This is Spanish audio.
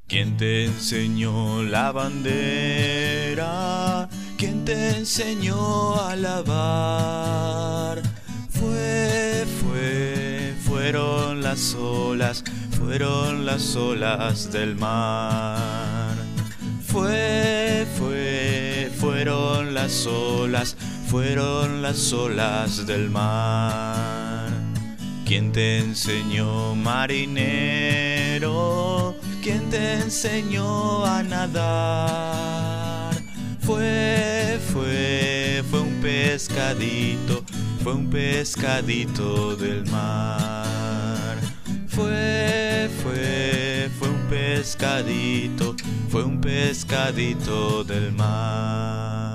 ¿Quién te enseñó la bandera? ¿Quién te enseñó a lavar? Fueron las olas del mar. Fueron las olas del mar. ¿Quién te enseñó, marinero? ¿Quién te enseñó a nadar? Fue un pescadito del mar. Fue un pescadito del mar.